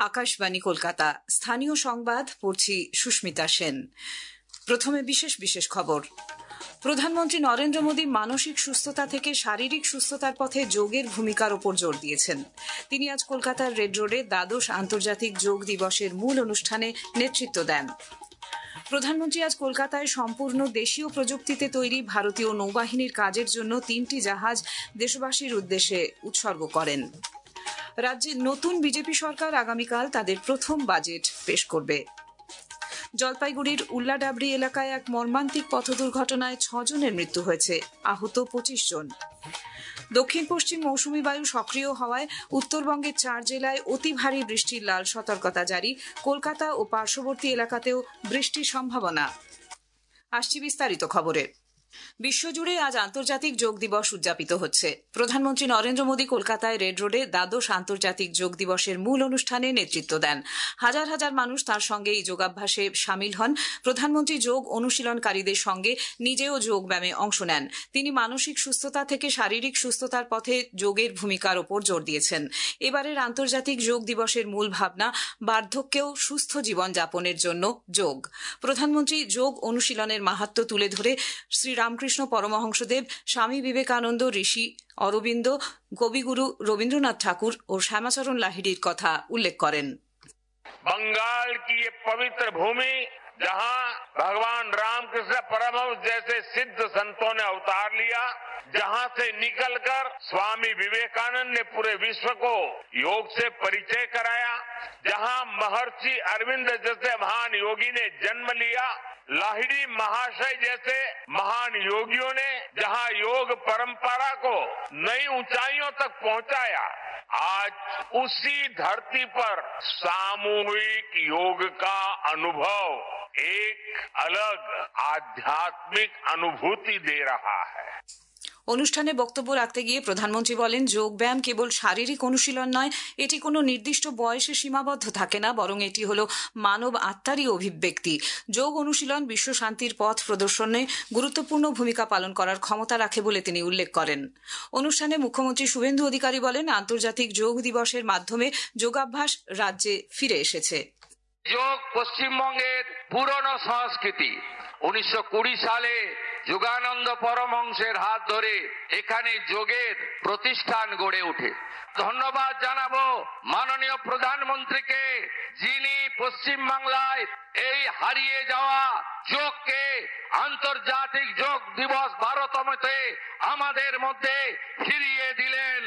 আকাশবাণী কলকাতা। স্থানীয় সংবাদ পড়ছি সুস্মিতা সেন। প্রথমে বিশেষ খবর। প্রধানমন্ত্রী নরেন্দ্র মোদী মানসিক সুস্থতা থেকে শারীরিক সুস্থতার পথে যোগের ভূমিকার ওপর জোর দিয়েছেন। তিনি আজ কলকাতার রেড রোডে দ্বাদশ আন্তর্জাতিক যোগ দিবসের মূল অনুষ্ঠানে নেতৃত্ব দেন। প্রধানমন্ত্রী আজ কলকাতায় সম্পূর্ণ দেশীয় প্রযুক্তিতে তৈরি ভারতীয় নৌবাহিনীর কাজের জন্য 3টি জাহাজ দেশবাসীর উদ্দেশ্যে উৎসর্গ করেন। রাজ্যে নতুন বিজেপি সরকার আগামীকাল তাদের প্রথম বাজেট পেশ করবে। জলপাইগুড়ির উল্লাডাবরি এলাকায় এক মর্মান্তিক পথ দুর্ঘটনায় 6 জনের মৃত্যু হয়েছে, আহত 25 জন। দক্ষিণ পশ্চিম মৌসুমী বায়ু সক্রিয় হওয়ায় উত্তরবঙ্গের 4 জেলায় অতি ভারী বৃষ্টির লাল সতর্কতা জারি। কলকাতা ও পার্শ্ববর্তী এলাকাতেও বৃষ্টির সম্ভাবনা। আসছি বিস্তারিত খবরে। বিশ্বজুড়ে আজ আন্তর্জাতিক যোগ দিবস উদযাপিত হচ্ছে। প্রধানমন্ত্রী নরেন্দ্র মোদী কলকাতায় রেড রোডে দ্বাদশ আন্তর্জাতিক যোগ দিবসের মূল অনুষ্ঠানে নেতৃত্ব দেন। হাজার হাজার মানুষ তার সঙ্গে এই যোগাভ্যাসে সামিল হন। প্রধানমন্ত্রী যোগ অনুশীলনকারীদের সঙ্গে নিজেও যোগ ব্যায়ামে অংশ নেন। তিনি মানসিক সুস্থতা থেকে শারীরিক সুস্থতার পথে যোগের ভূমিকার ওপর জোর দিয়েছেন। এবারের আন্তর্জাতিক যোগ দিবসের মূল ভাবনা বার্ধক্যেও সুস্থ জীবন যাপনের জন্য যোগ। প্রধানমন্ত্রী যোগ অনুশীলনের মাহাত্ম্য তুলে ধরে শ্রী রামকৃষ্ণ পরমহংসদেব, স্বামী বিবেকানন্দ, ঋষি অরবিন্দ, কবিগুরু রবীন্দ্রনাথ ঠাকুর ও শ্যামাচরণ লাহিড়ীর কথা উল্লেখ করেন। बंगाल की ये पवित्र भूमि जहां भगवान रामकृष्ण परमहंस जैसे सिद्ध संतों ने अवतार लिया, जहां से निकलकर स्वामी विवेकानंद ने पूरे विश्व को योग से परिचय कराया, जहां महर्षि अरविंद जैसे महान योगी ने जन्म लिया, लाहिड़ी महाशय जैसे महान योगियों ने जहां योग परंपरा को नई ऊंचाइयों तक पहुंचाया, आज उसी धरती पर सामूहिक योग का अनुभव एक अलग आध्यात्मिक अनुभूति दे रहा है। অনুষ্ঠানে বক্তব্য রাখতে গিয়ে প্রধানমন্ত্রী বলেন, যোগ ব্যায়াম কেবল শারীরিক অনুশীলন নয়, এটি কোনো নির্দিষ্ট বয়সে সীমাবদ্ধ থাকে না, বরং এটি হলো মানব আত্মারই অভিব্যক্তি। যোগ অনুশীলন বিশ্ব শান্তির পথ প্রদর্শনে গুরুত্বপূর্ণ ভূমিকা পালন করার ক্ষমতা রাখে বলে তিনি উল্লেখ করেন। অনুষ্ঠানে মুখ্যমন্ত্রী শুভেন্দু অধিকারী বলেন, আন্তর্জাতিক যোগ দিবসের মাধ্যমে যোগাভ্যাস রাজ্যে ফিরে এসেছে। যোগ পশ্চিমবঙ্গের পুরনো সংস্কৃতি। 1920 সালে যোগানন্দ পরমহংসের হাত ধরে এখানে যোগের প্রতিষ্ঠান গড়ে ওঠে। ধন্যবাদ জানাবো মাননীয় প্রধানমন্ত্রীকে, যিনি পশ্চিমবাংলায় এই হারিয়ে যাওয়া যোগকে আন্তর্জাতিক যোগ দিবস 12তমতে আমাদের মধ্যে ফিরিয়ে দিলেন।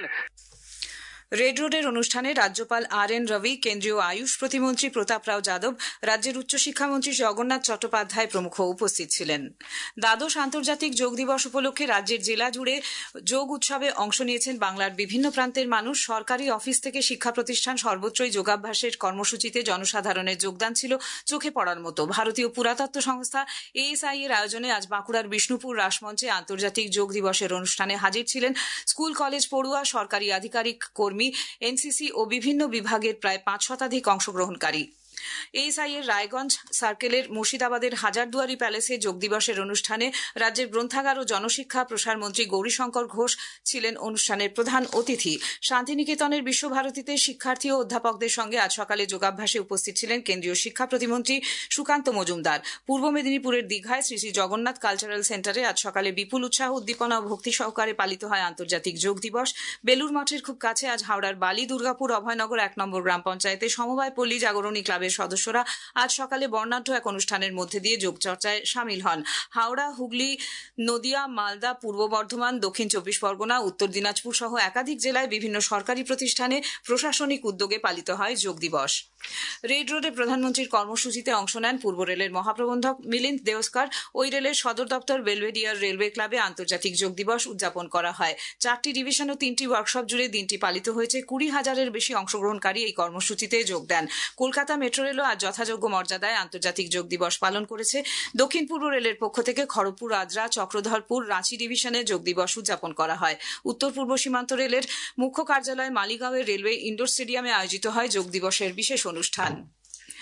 রেড রোডের অনুষ্ঠানে রাজ্যপাল RN রবি, কেন্দ্রীয় আয়ুষ প্রতিমন্ত্রী প্রতাপ রাও যাদব, রাজ্যের উচ্চশিক্ষামন্ত্রী জগন্নাথ চট্টোপাধ্যায় প্রমুখ উপস্থিত ছিলেন। দ্বাদশ আন্তর্জাতিক যোগ দিবস উপলক্ষে রাজ্যের জেলা জুড়ে যোগ উৎসবে অংশ নিয়েছেন বাংলার বিভিন্ন প্রান্তের মানুষ। সরকারি অফিস থেকে শিক্ষা প্রতিষ্ঠান সর্বত্রই যোগাভ্যাসের কর্মসূচিতে জনসাধারণের যোগদান ছিল চোখে পড়ার মতো। ভারতীয় পুরাতত্ত্ব সংস্থা ASI এর আয়োজনে আজ বাঁকুড়ার বিষ্ণুপুর রাসমঞ্চে আন্তর্জাতিক যোগ দিবসের অনুষ্ঠানে হাজির ছিলেন স্কুল কলেজ পড়ুয়া, সরকারি আধিকারিক, কর্মী, NCC ও বিভিন্ন বিভাগের প্রায় 5 শতাধিক অংশগ্রহণকারী। ASI এর রায়গঞ্জ সার্কেলের মুর্শিদাবাদের হাজারদুয়ারি প্যালেসে যোগ দিবসের অনুষ্ঠানে রাজ্যের গ্রন্থাগার ও জনশিক্ষা প্রসার মন্ত্রী গৌরীশঙ্কর ঘোষ ছিলেন অনুষ্ঠানের প্রধান অতিথি। শান্তিনিকেতনের বিশ্বভারতীতে শিক্ষার্থী ও অধ্যাপকদের সঙ্গে আজ সকালে যোগাভ্যাসে উপস্থিত ছিলেন কেন্দ্রীয় শিক্ষা প্রতিমন্ত্রী সুকান্ত মজুমদার। পূর্ব মেদিনীপুরের দীঘায় শ্রী শ্রী জগন্নাথ কালচারাল সেন্টারে আজ সকালে বিপুল উৎসাহ, উদ্দীপনা ও ভক্তি সহকারে পালিত হয় আন্তর্জাতিক যোগ দিবস। বেলুর মঠের খুব কাছে আজ হাওড়ার বালি দুর্গাপুর অভয়নগর 1 নম্বর গ্রাম পঞ্চায়েতে সমবায় পল্লী জাগরণী ক্লাবের সদস্যরা আজ সকালে বর্ণাঢ্য এক অনুষ্ঠানের মধ্যে দিয়ে যোগ চর্চায় সামিল হন। হাওড়া, হুগলি, নদিয়া, মালদা, পূর্ব বর্ধমান, দক্ষিণ 24 পরগনা, উত্তর দিনাজপুর সহ একাধিক জেলায় বিভিন্ন সরকারি প্রতিষ্ঠানে প্রশাসনিক উদ্যোগে পালিত হয় যোগ দিবস। রেড রোডে প্রধানমন্ত্রীর কর্মসূচিতে অংশ নেন পূর্ব রেলের মহাপ্রবন্ধক মিলিন্দ দেওস্কার। ওই রেলের সদর দপ্তর বেলভেডিয়ার রেলওয়ে ক্লাবে আন্তর্জাতিক যোগ দিবস উদযাপন করা হয়। 4টি ডিভিশন ও 3টি ওয়ার্কশপ জুড়ে দিনটি পালিত হয়েছে। 20,000-এর বেশি অংশগ্রহণকারী এই কর্মসূচিতে যোগ দেন। কলকাতা মেট্রো রেলও আজ যথাযোগ্য মর্যাদায় আন্তর্জাতিক যোগ দিবস পালন করেছে। দক্ষিণ পূর্ব রেলের পক্ষ থেকে খড়গপুর, আদ্রা, চক্রধরপুর, রাঁচি ডিভিশনে যোগ দিবস উদযাপন করা হয়। উত্তর পূর্ব সীমান্ত রেলের মুখ্য কার্যালয় মালিগাঁওয়ের রেলওয়ে ইন্ডোর স্টেডিয়ামে আয়োজিত হয় যোগ দিবসের বিশেষ অনুষ্ঠান।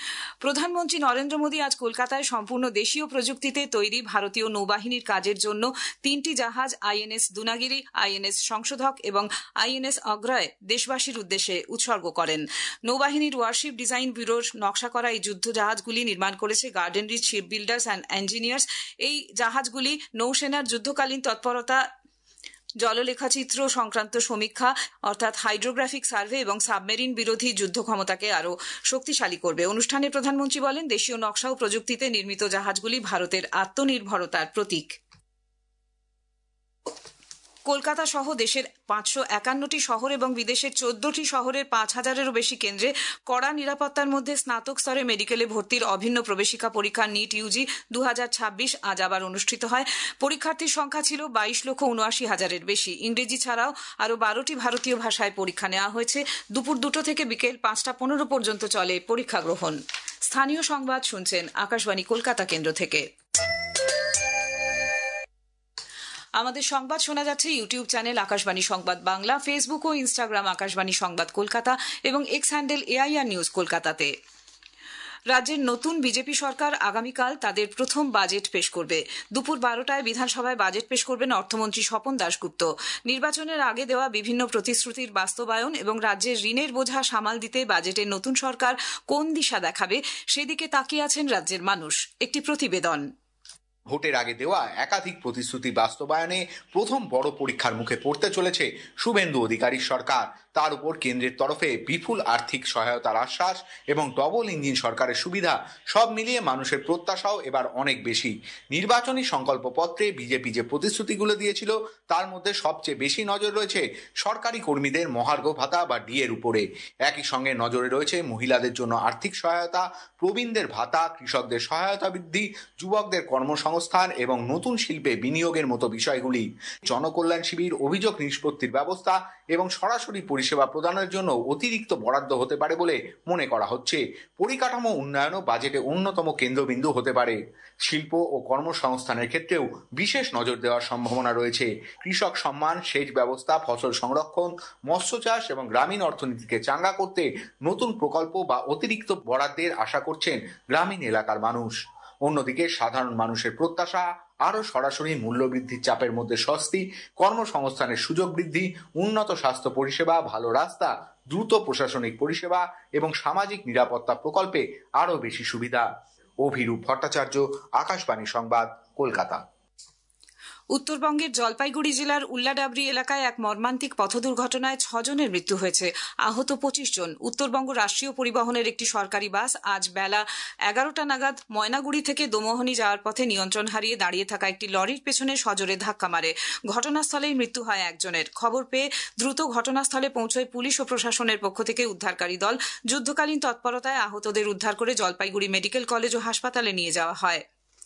প্রধানমন্ত্রী নরেন্দ্র মোদী আজ কলকাতায় সম্পূর্ণ দেশীয় প্রযুক্তিতে তৈরি ভারতীয় নৌবাহিনীর কাজের জন্য 3টি জাহাজ আইএনএস দুনাগিরি, আইএনএস সংশোধক এবং আইএনএস অগ্রয় দেশবাসীর উদ্দেশ্যে উৎসর্গ করেন। নৌবাহিনীর ওয়ারশিপ ডিজাইন ব্যুরোর নকশা করা এই যুদ্ধ জাহাজগুলি নির্মাণ করেছে garden reach ship builders and engineers. এই জাহাজগুলি নৌসেনার যুদ্ধকালীন তৎপরতা, জললেখাচিত্র সংক্রান্ত সমীক্ষা অর্থাৎ হাইড্রোগ্রাফিক সার্ভে এবং সাবমেরিন বিরোধী যুদ্ধ ক্ষমতাকে আরও শক্তিশালী করবে। অনুষ্ঠানে প্রধানমন্ত্রী বলেন, দেশীয় নকশা ও প্রযুক্তিতে নির্মিত জাহাজগুলি ভারতের আত্মনির্ভরতার প্রতীক। কলকাতা সহ দেশের 551টি শহর এবং বিদেশের 14টি শহরের 5000-এরও বেশি কেন্দ্রে কড়া নিরাপত্তার মধ্যে স্নাতক স্তরে মেডিকেলে ভর্তির অভিন্ন প্রবেশিকা পরীক্ষা নিট ইউজি 2026 আজ আবার অনুষ্ঠিত হয়। পরীক্ষার্থীর সংখ্যা ছিল 22,79,000-এর বেশি। ইংরেজি ছাড়াও আরও 12টি ভারতীয় ভাষায় পরীক্ষা নেওয়া হয়েছে। দুপুর 2টো থেকে বিকেল 5টা 15 পর্যন্ত চলে পরীক্ষা গ্রহণ। স্থানীয় সংবাদ শুনছেন আকাশবাণী কলকাতা কেন্দ্র থেকে। আমাদের সংবাদ শোনা যাচ্ছে ইউটিউব চ্যানেল আকাশবাণী সংবাদ বাংলা, ফেসবুক ও ইনস্টাগ্রাম আকাশবাণী সংবাদ কলকাতা এবং এক্স হ্যান্ডেল AIR নিউজ কলকাতাতে। রাজ্যের নতুন বিজেপি সরকার আগামীকাল তাদের প্রথম বাজেট পেশ করবে। দুপুর 12টায় বিধানসভায় বাজেট পেশ করবেন অর্থমন্ত্রী স্বপন দাশগুপ্ত। নির্বাচনের আগে দেওয়া বিভিন্ন প্রতিশ্রুতির বাস্তবায়ন এবং রাজ্যের ঋণের বোঝা সামাল দিতে বাজেটের নতুন সরকার কোন দিশা দেখাবে সেদিকে তাকিয়ে আছেন রাজ্যের মানুষ। একটি প্রতিবেদন। ভোটের আগে দেওয়া একাধিক প্রতিশ্রুতি বাস্তবায়নে প্রথম বড় পরীক্ষার মুখে পড়তে চলেছে শুভেন্দু অধিকারীর সরকার। তার উপর কেন্দ্রের তরফে বিপুল আর্থিক সহায়তার আশ্বাস এবং ডবল ইঞ্জিন সরকারের সুবিধা, সব মিলিয়ে মানুষের প্রত্যাশাও এবার অনেক বেশি। নির্বাচনী সংকল্পপত্রে বিজেপি যে প্রতিশ্রুতিগুলো দিয়েছিল তার মধ্যে সবচেয়ে বেশি নজর রয়েছে সরকারি কর্মীদের মহার্ঘ ভাতা বা ডিএর উপরে। একই সঙ্গে নজরে রয়েছে মহিলাদের জন্য আর্থিক সহায়তা, প্রবীণদের ভাতা, কৃষকদের সহায়তা বৃদ্ধি, যুবকদের কর্মসংস্থান এবং নতুন শিল্পে বিনিয়োগের মতো বিষয়গুলি। জনকল্যাণ শিবির, অভিযোগ নিষ্পত্তির ব্যবস্থা এবং সরাসরি পরিষেবা প্রদানের জন্য অতিরিক্ত বরাদ্দ হতে পারে বলে মনে করা হচ্ছে। পরিকাঠামো উন্নয়নও বাজেটে অন্যতম কেন্দ্রবিন্দু হতে পারে। শিল্প ও কর্মসংস্থানের ক্ষেত্রেও বিশেষ নজর দেওয়ার সম্ভাবনা রয়েছে। কৃষক সম্মান, সেচ ব্যবস্থা, ফসল সংরক্ষণ, মৎস্য চাষ এবং গ্রামীণ অর্থনীতিকে চাঙ্গা করতে নতুন প্রকল্প বা অতিরিক্ত বরাদ্দের আশা করছেন গ্রামীণ এলাকার মানুষ। অন্যদিকে সাধারণ মানুষের প্রত্যাশা আরও সরাসরি মূল্যবৃদ্ধির চাপের মধ্যে স্বস্তি, কর্মসংস্থানের সুযোগ বৃদ্ধি, উন্নত স্বাস্থ্য পরিষেবা, ভালো রাস্তা, দ্রুত প্রশাসনিক পরিষেবা এবং সামাজিক নিরাপত্তা প্রকল্পে আরও বেশি সুবিধা। অভিরূপ ভট্টাচার্য, আকাশবাণী সংবাদ, কলকাতা। উত্তরবঙ্গের জলপাইগুড়ি জেলার উল্লাডাবরি এলাকায় এক মর্মান্তিক পথ দুর্ঘটনায় 6 জনের মৃত্যু হয়েছে, আহত 25 জন। উত্তরবঙ্গ রাষ্ট্রীয় পরিবহনের একটি সরকারি বাস আজ বেলা 11টা নাগাদ ময়নাগুড়ি থেকে দোমোহনী যাওয়ার পথে নিয়ন্ত্রণ হারিয়ে দাঁড়িয়ে থাকা একটি লরির পেছনে সজোরে ধাক্কা মারে। ঘটনাস্থলেই মৃত্যু হয় একজনের। খবর পেয়ে দ্রুত ঘটনাস্থলে পৌঁছয় পুলিশ ও প্রশাসনের পক্ষ থেকে উদ্ধারকারী দল। যুদ্ধকালীন তৎপরতায় আহতদের উদ্ধার করে জলপাইগুড়ি মেডিকেল কলেজ ও হাসপাতালে নিয়ে যাওয়া হয়।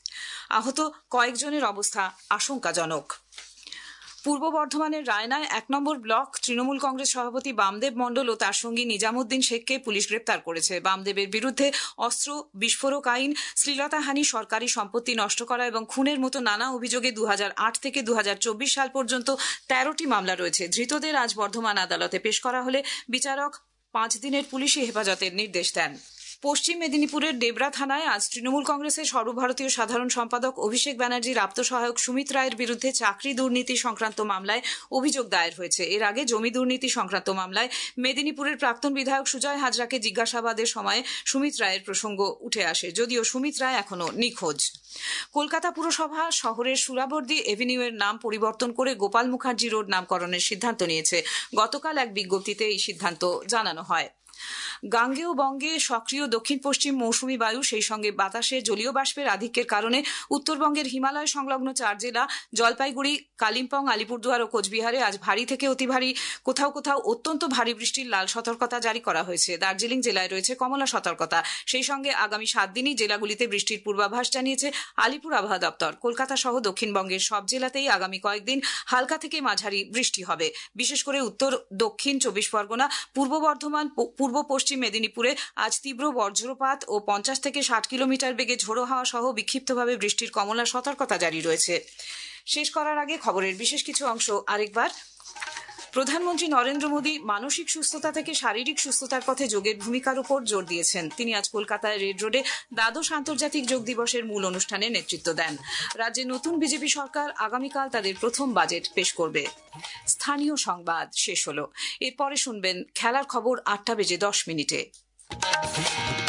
আহত কয়েকজনের অবস্থা আশঙ্কাজনক। পূর্ব বর্ধমানের রায়নায় 1 নম্বর ব্লক তৃণমূল কংগ্রেস সভাপতি বামদেব মণ্ডল ও তার সঙ্গী নিজামুদ্দিন শেখকে পুলিশ গ্রেপ্তার করেছে। বামদেবের বিরুদ্ধে অস্ত্র, বিস্ফোরক আইন, শ্লীলতাহানি, সরকারি সম্পত্তি নষ্ট করা এবং খুনের মতো নানা অভিযোগে 2008 থেকে 2024 সাল পর্যন্ত 13টি মামলা রয়েছে। ধৃতদের আজ বর্ধমান আদালতে পেশ করা হলে বিচারক 5 দিনের পুলিশি হেফাজতের নির্দেশ দেন। পশ্চিম মেদিনীপুরের ডেবরা থানায় আজ তৃণমূল কংগ্রেসের সর্বভারতীয় সাধারণ সম্পাদক অভিষেক ব্যানার্জির আপ্তসহায়ক সুমিত রায়ের বিরুদ্ধে চাকরি দুর্নীতি সংক্রান্ত মামলায় অভিযোগ দায়ের হয়েছে। এর আগে জমি দুর্নীতি সংক্রান্ত মামলায় মেদিনীপুরের প্রাক্তন বিধায়ক সুজয় হাজরাকে জিজ্ঞাসাবাদের সময় সুমিত রায়ের প্রসঙ্গ উঠে আসে, যদিও সুমিত রায় এখনো নিখোঁজ। কলকাতা পুরসভা শহরের সুরাবর্দী এভিনিউয়ের নাম পরিবর্তন করে গোপাল মুখার্জি রোড নামকরণের সিদ্ধান্ত নিয়েছে। গতকাল এক বিজ্ঞপ্তিতে এই সিদ্ধান্ত জানানো হয়। গাঙ্গেয় বঙ্গে সক্রিয় দক্ষিণ পশ্চিম মৌসুমী বায়ু, সেই সঙ্গে বাতাসে জলীয় বাষ্পের আধিক্যের কারণে উত্তরবঙ্গের হিমালয় সংলগ্ন 4 জেলা জলপাইগুড়ি, কালিম্পং, আলিপুরদুয়ার ও কোচবিহারে আজ ভারী থেকে অতি ভারী, কোথাও কোথাও অত্যন্ত ভারী বৃষ্টির লাল সতর্কতা জারি করা হয়েছে। দার্জিলিং জেলায় রয়েছে কমলা সতর্কতা। সেই সঙ্গে আগামী 7 দিনই জেলাগুলিতে বৃষ্টির পূর্বাভাস জানিয়েছে আলিপুর আবহাওয়া দপ্তর। কলকাতা সহ দক্ষিণবঙ্গের সব জেলাতেই আগামী কয়েকদিন হালকা থেকে মাঝারি বৃষ্টি হবে। বিশেষ করে উত্তর দক্ষিণ 24 পরগনা, পূর্ব বর্ধমান, পূর্ব পশ্চিম মেদিনীপুরে আজ তীব্র বজ্রপাত ও 50 থেকে 60 কিলোমিটার বেগে ঝোড়ো হাওয়া সহ বিক্ষিপ্তভাবে বৃষ্টির কমলা সতর্কতা জারি রয়েছে। শেষ করার আগে খবরের বিশেষ কিছু অংশ আরেকবার। প্রধানমন্ত্রী নরেন্দ্র মোদী মানসিক সুস্থতা থেকে শারীরিক সুস্থতার পথে যোগের ভূমিকার উপর জোর দিয়েছেন। তিনি আজ কলকাতায় রেড রোডে দ্বাদশ আন্তর্জাতিক যোগ দিবসের মূল অনুষ্ঠানে নেতৃত্ব দেন। রাজ্যে নতুন বিজেপি সরকার আগামীকাল তাদের প্রথম বাজেট পেশ করবে। স্থানীয় সংবাদ শেষ হলো। এরপরে শুনবেন খেলার খবর 8টা বেজে 10 মিনিটে।